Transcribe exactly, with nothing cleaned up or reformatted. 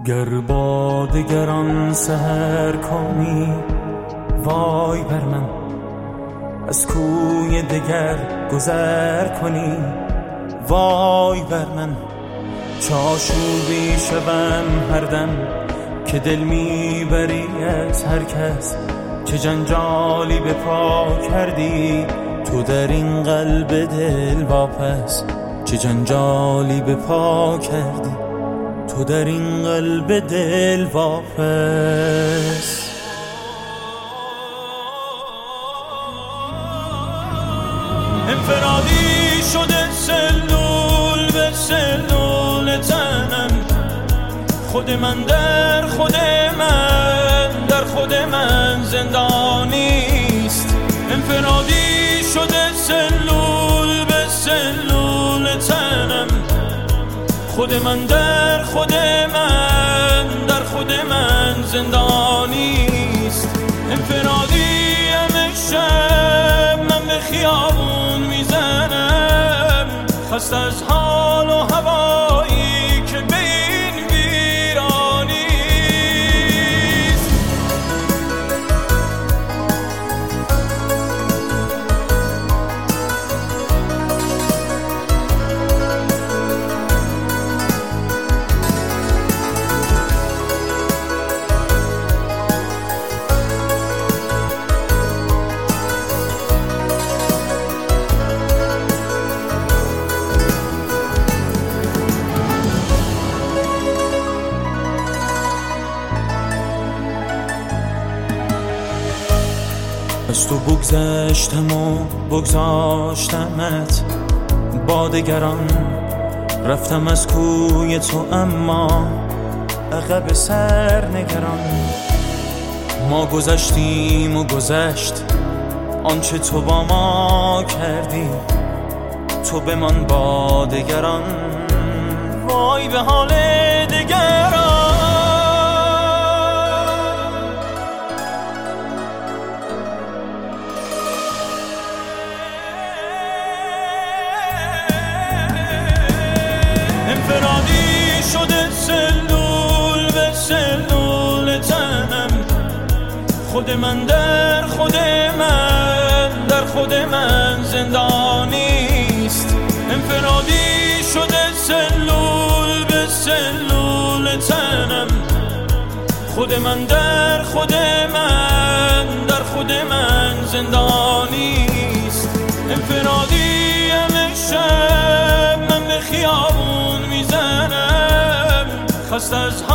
گر با دگران سحر کنی وای بر من، از کوی دگر گذر کنی وای بر من. چاشوبی شوم هر دم که دل میبری از هر کس، چه جنجالی به پا کردی تو در این قلب دل واپس، چه جنجالی به پا کردی تو در این قلب دل واپس. انفرادی شده سلول به سلول تنم، خود من در خود من در خود من زندانیست. انفرادی شده سلول به سلول تنم، خود من در خود من در خود من زندانیست. انفرادی همه شب من به خیابون میزنم، خسته از حال و هوایی که به این ویرانیست. از تو بگذشتم و بگذاشتمت با دگران، رفتم از کوی تو اما عقب سر نگران. ما گذشتیم و گذشت آنچه تو با ما کردی، تو بمان با دگران وای به حال دگران. انفرادی شده سلول به سلول تنم، خود من در خود من در خود من زندانیست. انفرادی شده سلول به سلول تنم، خود من در خود من در خود من زندانیست. انفرادی همه شب من به خیابون میزنم، خسته از